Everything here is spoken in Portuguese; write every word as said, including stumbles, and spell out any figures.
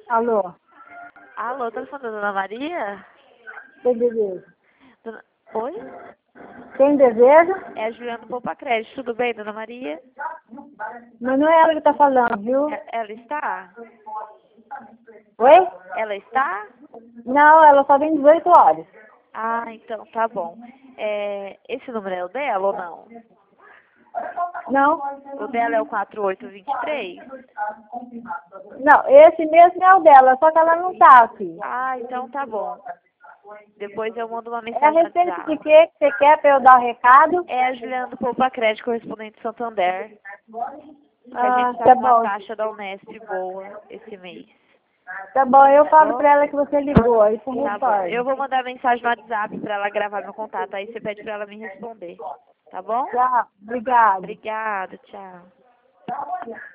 Alô? Alô, tá falando da Dona Maria? Quem deseja? Dona... Oi? Quem deseja? É a Juliana do Poupa Crédito, tudo bem, Dona Maria? Mas não é ela que tá falando, viu? E- Ela está? Oi? Ela está? Não, ela só vem dezoito horas. Ah, então tá bom. É, esse número é o dela ou não? Não? O dela é o quatro oito dois três? Não, esse mesmo é o dela, só que ela não tá aqui. Ah, então tá bom. Depois eu mando uma É a mensagem no respeito de WhatsApp. quê que você quer pra eu dar o recado? É a Juliana do Poupa Crédito, correspondente de Santander. Que a Ah, gente tá tá com uma bom. taxa da Unesp boa esse mês. Tá bom, eu Tá falo bom? pra ela que você ligou, aí você Tá bom. retorna. Eu vou mandar mensagem no WhatsApp pra ela gravar meu contato. Aí você pede pra ela me responder. Tá bom? Tchau, obrigado. Obrigada, tchau.